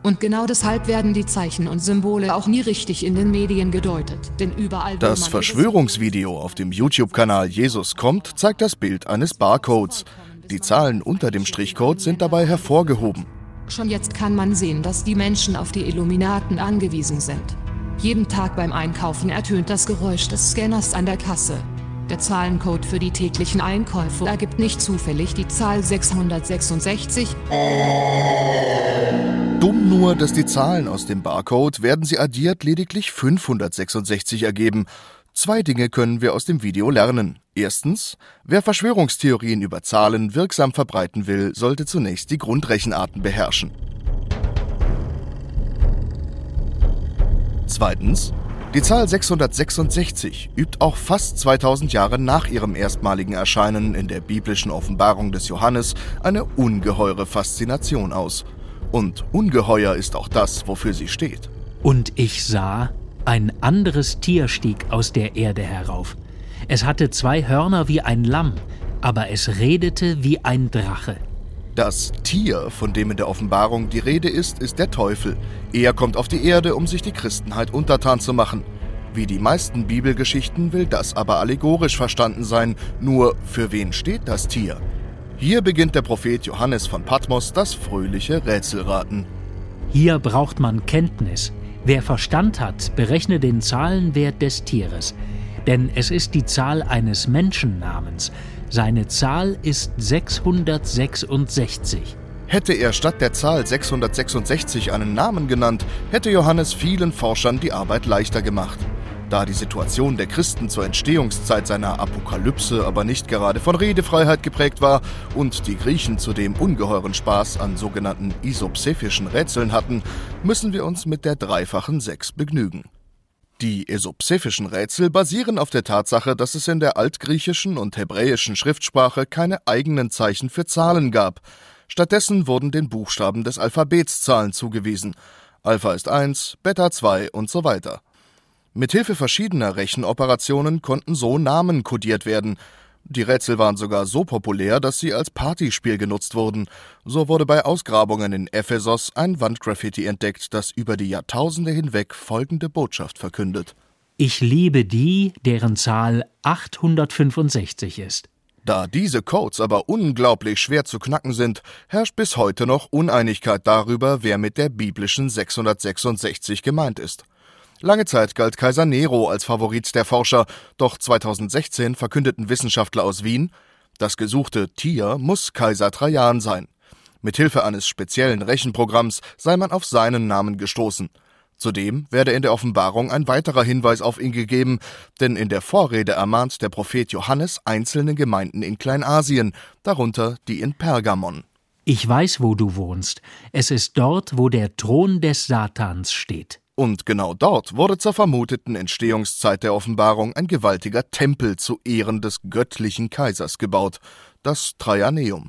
Und genau deshalb werden die Zeichen und Symbole auch nie richtig in den Medien gedeutet, denn überall... Das Verschwörungsvideo auf dem YouTube-Kanal Jesus kommt zeigt das Bild eines Barcodes. Die Zahlen unter dem Strichcode sind dabei hervorgehoben. Schon jetzt kann man sehen, dass die Menschen auf die Illuminaten angewiesen sind. Jeden Tag beim Einkaufen ertönt das Geräusch des Scanners an der Kasse. Der Zahlencode für die täglichen Einkäufe ergibt nicht zufällig die Zahl 666. Dumm nur, dass die Zahlen aus dem Barcode, werden sie addiert, lediglich 566 ergeben. 2 Dinge können wir aus dem Video lernen. Erstens, wer Verschwörungstheorien über Zahlen wirksam verbreiten will, sollte zunächst die Grundrechenarten beherrschen. Zweitens, die Zahl 666 übt auch fast 2000 Jahre nach ihrem erstmaligen Erscheinen in der biblischen Offenbarung des Johannes eine ungeheure Faszination aus. Und ungeheuer ist auch das, wofür sie steht. Und ich sah, ein anderes Tier stieg aus der Erde herauf. Es hatte 2 Hörner wie ein Lamm, aber es redete wie ein Drache. Das Tier, von dem in der Offenbarung die Rede ist, ist der Teufel. Er kommt auf die Erde, um sich die Christenheit untertan zu machen. Wie die meisten Bibelgeschichten will das aber allegorisch verstanden sein. Nur, für wen steht das Tier? Hier beginnt der Prophet Johannes von Patmos das fröhliche Rätselraten. Hier braucht man Kenntnis. Wer Verstand hat, berechne den Zahlenwert des Tieres. Denn es ist die Zahl eines Menschennamens. Seine Zahl ist 666. Hätte er statt der Zahl 666 einen Namen genannt, hätte Johannes vielen Forschern die Arbeit leichter gemacht. Da die Situation der Christen zur Entstehungszeit seiner Apokalypse aber nicht gerade von Redefreiheit geprägt war und die Griechen zudem ungeheuren Spaß an sogenannten isopsephischen Rätseln hatten, müssen wir uns mit der dreifachen 6 begnügen. Die isopsephischen Rätsel basieren auf der Tatsache, dass es in der altgriechischen und hebräischen Schriftsprache keine eigenen Zeichen für Zahlen gab. Stattdessen wurden den Buchstaben des Alphabets Zahlen zugewiesen. Alpha ist 1, Beta 2 und so weiter. Mithilfe verschiedener Rechenoperationen konnten so Namen kodiert werden. Die Rätsel waren sogar so populär, dass sie als Partyspiel genutzt wurden. So wurde bei Ausgrabungen in Ephesos ein Wandgraffiti entdeckt, das über die Jahrtausende hinweg folgende Botschaft verkündet: Ich liebe die, deren Zahl 865 ist. Da diese Codes aber unglaublich schwer zu knacken sind, herrscht bis heute noch Uneinigkeit darüber, wer mit der biblischen 666 gemeint ist. Lange Zeit galt Kaiser Nero als Favorit der Forscher, doch 2016 verkündeten Wissenschaftler aus Wien, das gesuchte Tier muss Kaiser Trajan sein. Mithilfe eines speziellen Rechenprogramms sei man auf seinen Namen gestoßen. Zudem werde in der Offenbarung ein weiterer Hinweis auf ihn gegeben, denn in der Vorrede ermahnt der Prophet Johannes einzelne Gemeinden in Kleinasien, darunter die in Pergamon. Ich weiß, wo du wohnst. Es ist dort, wo der Thron des Satans steht. Und genau dort wurde zur vermuteten Entstehungszeit der Offenbarung ein gewaltiger Tempel zu Ehren des göttlichen Kaisers gebaut, das Traianeum.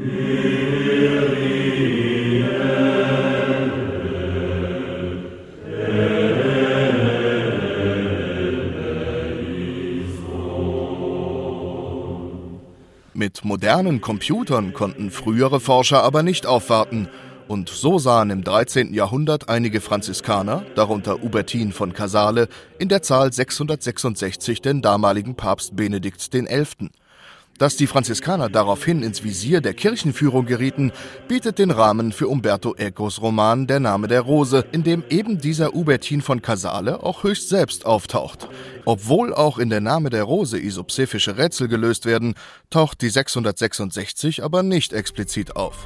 Mit modernen Computern konnten frühere Forscher aber nicht aufwarten. Und so sahen im 13. Jahrhundert einige Franziskaner, darunter Hubertin von Casale, in der Zahl 666 den damaligen Papst Benedikt XI. Dass die Franziskaner daraufhin ins Visier der Kirchenführung gerieten, bietet den Rahmen für Umberto Ecos Roman Der Name der Rose, in dem eben dieser Hubertin von Casale auch höchst selbst auftaucht. Obwohl auch in Der Name der Rose isopsephische Rätsel gelöst werden, taucht die 666 aber nicht explizit auf.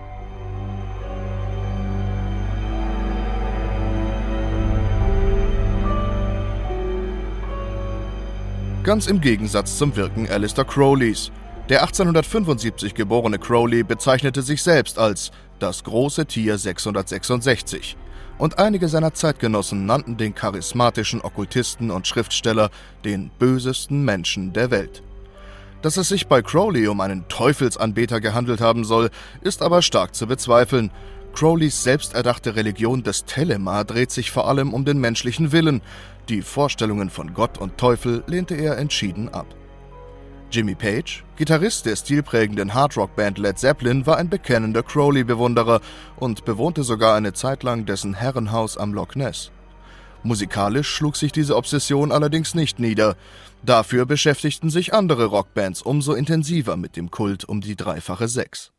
Ganz im Gegensatz zum Wirken Aleister Crowleys. Der 1875 geborene Crowley bezeichnete sich selbst als das große Tier 666. Und einige seiner Zeitgenossen nannten den charismatischen Okkultisten und Schriftsteller den bösesten Menschen der Welt. Dass es sich bei Crowley um einen Teufelsanbeter gehandelt haben soll, ist aber stark zu bezweifeln. Crowleys selbsterdachte Religion des Telema dreht sich vor allem um den menschlichen Willen. Die Vorstellungen von Gott und Teufel lehnte er entschieden ab. Jimmy Page, Gitarrist der stilprägenden Hardrock-Band Led Zeppelin, war ein bekennender Crowley-Bewunderer und bewohnte sogar eine Zeit lang dessen Herrenhaus am Loch Ness. Musikalisch schlug sich diese Obsession allerdings nicht nieder. Dafür beschäftigten sich andere Rockbands umso intensiver mit dem Kult um die dreifache Sechs.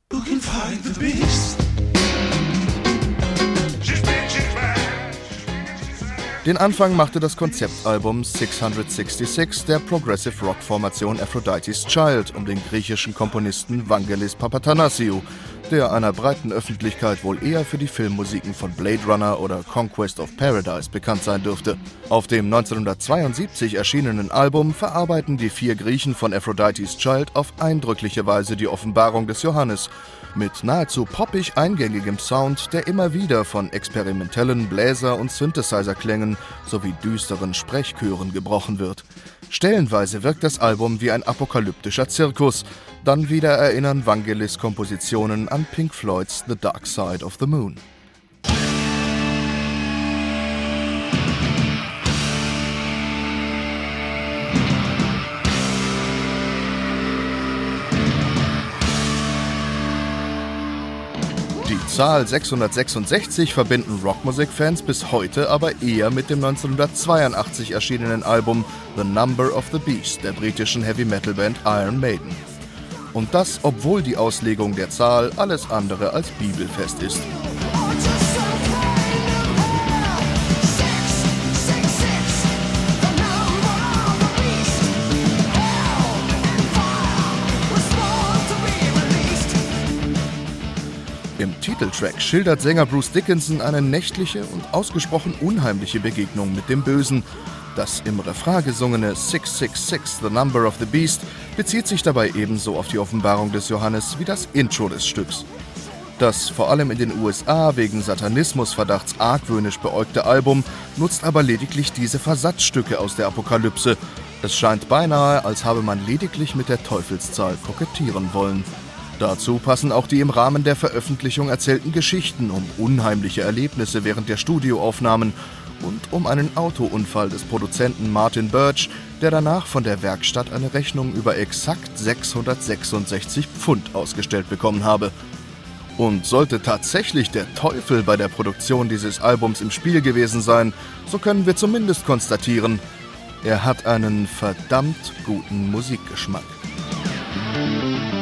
Den Anfang machte das Konzeptalbum 666 der Progressive Rock-Formation Aphrodite's Child um den griechischen Komponisten Vangelis Papathanassiou, der einer breiten Öffentlichkeit wohl eher für die Filmmusiken von Blade Runner oder Conquest of Paradise bekannt sein dürfte. Auf dem 1972 erschienenen Album verarbeiten die 4 Griechen von Aphrodite's Child auf eindrückliche Weise die Offenbarung des Johannes, mit nahezu poppig eingängigem Sound, der immer wieder von experimentellen Bläser- und Synthesizer-Klängen sowie düsteren Sprechchören gebrochen wird. Stellenweise wirkt das Album wie ein apokalyptischer Zirkus, dann wieder erinnern Vangelis Kompositionen an Pink Floyds The Dark Side of the Moon. Die Zahl 666 verbinden Rockmusikfans bis heute aber eher mit dem 1982 erschienenen Album The Number of the Beast der britischen Heavy-Metal-Band Iron Maiden. Und das, obwohl die Auslegung der Zahl alles andere als bibelfest ist. Im Titeltrack schildert Sänger Bruce Dickinson eine nächtliche und ausgesprochen unheimliche Begegnung mit dem Bösen. Das im Refrain gesungene 666, The Number of the Beast, bezieht sich dabei ebenso auf die Offenbarung des Johannes wie das Intro des Stücks. Das vor allem in den USA wegen Satanismusverdachts argwöhnisch beäugte Album nutzt aber lediglich diese Versatzstücke aus der Apokalypse. Es scheint beinahe, als habe man lediglich mit der Teufelszahl kokettieren wollen. Dazu passen auch die im Rahmen der Veröffentlichung erzählten Geschichten um unheimliche Erlebnisse während der Studioaufnahmen und um einen Autounfall des Produzenten Martin Birch, der danach von der Werkstatt eine Rechnung über exakt 666 Pfund ausgestellt bekommen habe. Und sollte tatsächlich der Teufel bei der Produktion dieses Albums im Spiel gewesen sein, so können wir zumindest konstatieren, er hat einen verdammt guten Musikgeschmack.